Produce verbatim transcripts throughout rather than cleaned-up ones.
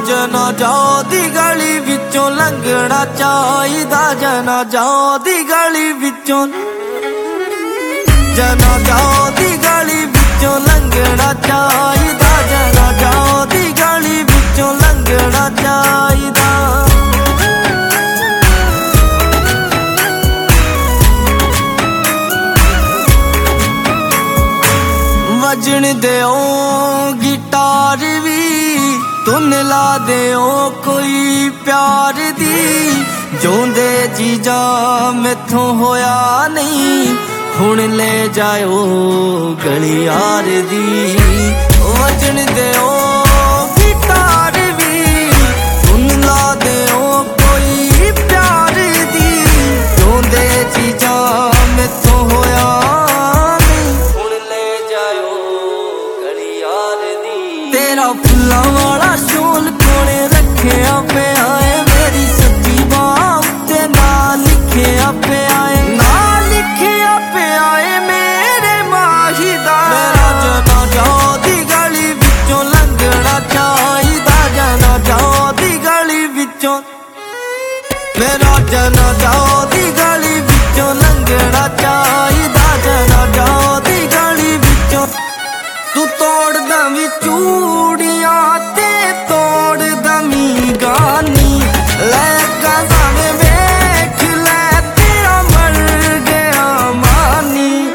ਜਨਾਜ਼ਾ ਦੀ ਗਲੀ ਵਿੱਚੋਂ ਲੰਘਣਾ ਚਾਹੀਦਾ, ਜਨਾਜ਼ਾ ਦੀ ਗਲੀ ਵਿੱਚੋਂ, ਜਨਾਜ਼ਾ ਦੀ ਗਲੀ ਵਿੱਚੋਂ ਲੰਘਣਾ ਚਾਹੀਦਾ, ਜਨਾਜ਼ਾ ਦੀ ਗਲੀ ਵਿੱਚੋਂ ਲੰਘਣਾ ਚਾਹੀਦਾ। ਵਜਣ ਦਿਓ ਗਿਟਾਰ ਵੀ, ਧੁਨ ਲਾ ਦਿਓ ਕੋਈ ਪਿਆਰ ਦੀ, ਜਿਉਂਦੇ ਜੀਜਾ ਮੈਥੋਂ ਹੋਇਆ ਨਹੀਂ, ਹੁਣ ਲੈ ਜਾਇਓ ਗਲੀਆਰ ਦੀ। ਵਜਣ ਦਿਓ ਗਿਟਾਰ ਵੀ, ਧੁਨ ਲਾ ਦਿਓ ਕੋਈ ਪਿਆਰ ਦੀ, ਜਿਉਂਦੇ ਜੀਜਾ ਮੈਥੋਂ ਹੋਇਆ ਨਹੀਂ, ਹੁਣ ਲੈ ਜਾਇਓ ਗਲੀਆਰ ਦੀ। ਤੇਰਾ ਫੁੱਲਾਂ ਵਾਲਾ ਸ਼ੋਲ ਕੋਲੇ ਰੱਖਿਆ ਪਿਆ ਏ, ਮੇਰੀ ਸੱਜੀ ਬਾਂਹ ਉੱਤੇ ਨਾਂ ਲਿਖਿਆ ਪਿਆ ਏ, ਨਾਂ ਲਿਖਿਆ ਪਿਆ ਏ ਮੇਰੇ ਮਾਹੀ ਦਾ। ਮੇਰਾ ਜਨਾਜ਼ਾ ਦੀ ਗਲੀ ਵਿੱਚੋਂ ਲੰਘਣਾ ਚਾਹੀਦਾ, ਜਨਾਜ਼ਾ ਦੀ ਗਲੀ ਵਿੱਚੋਂ, ਮੇਰਾ ਜਨਾਜ਼ਾ ਦੀ ਗਲੀ ਵਿੱਚੋਂ ਲੰਘਣਾ ਚਾਹੀਦਾ, ਜਨਾਜ਼ਾ ਦੀ ਗਲੀ ਵਿੱਚੋਂ। ਤੂੰ ਤੋੜ ਦਵੀਂ ਚੂੜੀਆਂ ਤੇ ਤੋੜ ਦਵੀਂ ਗਾਨੀ, ਲੈ ਕਜ਼ਾਵੇਂ ਵੇਖ ਲੈ ਤੇਰਾ ਮਰ ਗਿਆ ਮਾਨੀ।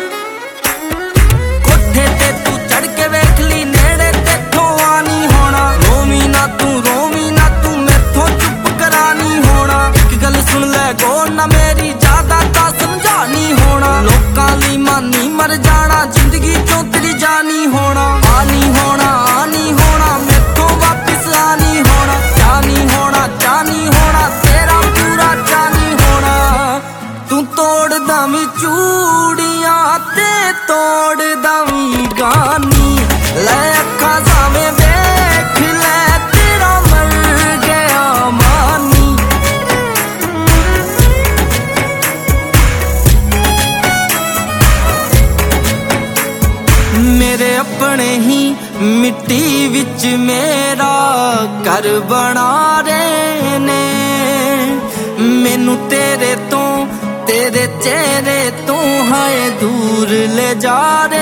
ਕੋਠੇ ਤੇ ਤੂੰ ਚੜ ਕੇ ਵੇਖ ਲਈ, ਨੇੜੇ ਤੇਥੋਂ ਆ ਨੀ ਹੋਣਾ, ਰੋਵੀਂ ਨਾ ਤੂੰ ਰੋਵੀਂ ਨਾ ਤੂੰ ਮੈਥੋਂ ਚੁੱਪ ਕਰਾ ਨੀ ਹੋਣਾ। ਇੱਕ ਗੱਲ ਸੁਣ ਲੈ ਗੌਰ ਨਾ ਮੇਰੀ, ਜ਼ਿਆਦਾ ਤਾਂ ਸਮਝਾ ਨੀ ਹੋਣਾ, ਲੋਕਾਂ ਲਈ ਮਾਨੀ ਮਰ ਜਾਣਾ, ਜ਼ਿੰਦਗੀ ਚੋਂ ਤੇਰੀ ਜਾਨੀ ਹੋਣਾ। ਆ ਨੀ ਹੋਣਾ ਆ ਨੀ ਹੋਣਾ, ਮੈਥੋਂ ਵਾਪਿਸ ਆ ਨੀ ਹੋਣਾ, ਚਾ ਨੀ ਹੋਣਾ ਚਾ ਨੀ ਹੋਣਾ, ਤੇਰਾ ਪੂਰਾ ਚਾ ਨੀ ਹੋਣਾ। ਤੂੰ ਤੋੜ ਦਵੀਂ ਚੂੜੀਆਂ ਤੇ ਤੋੜ ਦਵੀਂ ਗਾਨੀ, ਲੈ ਅੱਖਾਂ ਸਾਵੇਂ ਵੇਖ ਲੈ ਤੇਰਾ ਮਰ ਗਿਆ ਮਾਨੀ। ਮੇਰੇ ਆਪਣੇ ਹੀ ਮਿੱਟੀ ਵਿੱਚ ਮੇਰਾ ਘਰ ਬਣਾ ਰਹੇ ਨੇ, ਮੈਨੂੰ ਤੇਰੇ ਤੋਂ ਤੇਰੇ ਚਿਹਰੇ ਤੋਂ ਹਾਏ ਦੂਰ ਲੈ ਜਾ